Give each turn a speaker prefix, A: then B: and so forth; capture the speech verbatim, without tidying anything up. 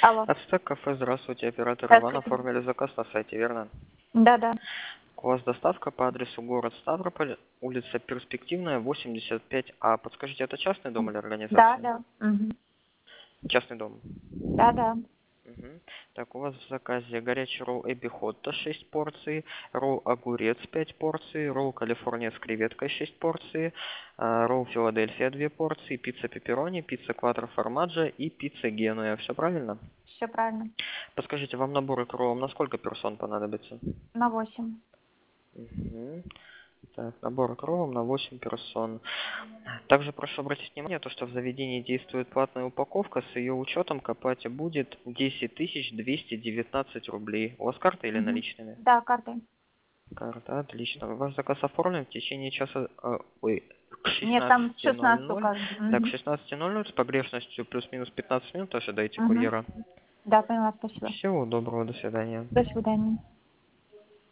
A: Алло.
B: Ацтек кафе, здравствуйте, оператор Иван,
A: Здравствуйте.
B: оформили заказ на сайте, верно?
A: Да, да.
B: У вас доставка по адресу город Ставрополь, улица Перспективная, восемьдесят пять А. Подскажите, это частный дом или
A: Да,
B: организация?
A: да. Мгм.
B: Частный дом.
A: Да, да.
B: Мгм. Так, у вас в заказе горячий ролл Эбби Хотто шесть порций, ролл огурец пять порций, ролл Калифорния с креветкой шесть порций, а, ролл Филадельфия две порции, пицца пепперони, пицца квадро формаджо и пицца Генуя. Все правильно?
A: Все правильно.
B: Подскажите, вам наборы к роллам на сколько персон понадобится?
A: На восемь.
B: Мгм. Так, набор к роллам на восемь персон. Также прошу обратить внимание, то, что в заведении действует платная упаковка, с ее учетом к оплате будет десять тысяч двести девятнадцать рублей. У вас карта или
A: Мгм.
B: наличными?
A: Да, картой.
B: Карта, отлично. Ваш заказ оформлен в течение часа, э, ой, к
A: Нет, там
B: шестнадцати ноль
A: шестнадцать
B: ноль.
A: указано.
B: Так, к
A: Мгм.
B: шестнадцати ноль ноль с погрешностью плюс-минус пятнадцать минут ожидайте
A: Мгм.
B: курьера.
A: Да, поняла, спасибо.
B: Всего доброго, до свидания.
A: До свидания.